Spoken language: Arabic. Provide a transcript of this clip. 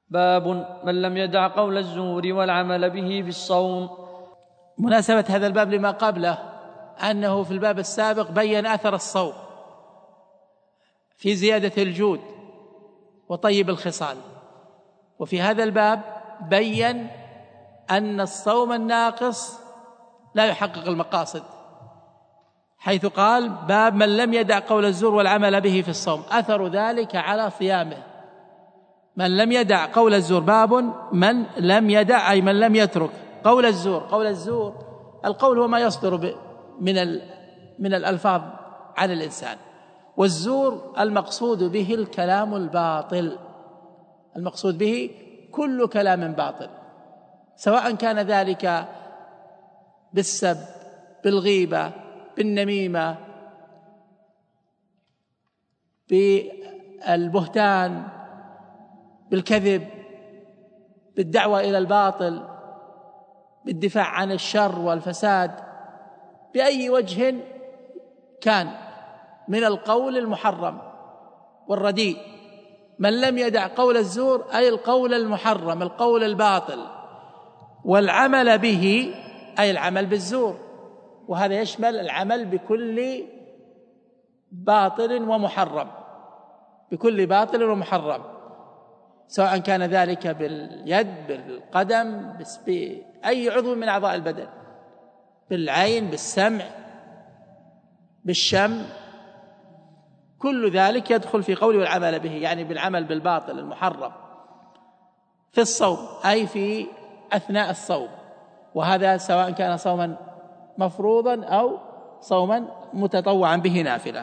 باب من لم يدع قول الزور والعمل به في الصوم. مناسبة هذا الباب لما قبله أنه في الباب السابق بين أثر الصوم في زيادة الجود وطيب الخصال، وفي هذا الباب بين أن الصوم الناقص لا يحقق المقاصد، حيث قال باب من لم يدع قول الزور والعمل به في الصوم، أثر ذلك على صيامه. من لم يدع قول الزور، باب من لم يدع أي من لم يترك قول الزور. قول الزور القول هو ما يصدر من الألفاظ عن الإنسان، والزور المقصود به الكلام الباطل، المقصود به كل كلام باطل، سواء كان ذلك بالسب، بالغيبة، بالنميمة، بالبهتان، بالكذب، بالدعوة إلى الباطل، بالدفاع عن الشر والفساد، بأي وجه كان من القول المحرم والرديء. من لم يدع قول الزور أي القول المحرم، القول الباطل، والعمل به أي العمل بالزور، وهذا يشمل العمل بكل باطل ومحرم، بكل باطل ومحرم، سواء كان ذلك باليد، بالقدم، بأي عضو من أعضاء البدن، بالعين، بالسمع، بالشم، كل ذلك يدخل في قول والعمل به، يعني بالعمل بالباطل المحرم في الصوم أي في أثناء الصوم، وهذا سواء كان صوما مفروضا أو صوما متطوعا به نافلة.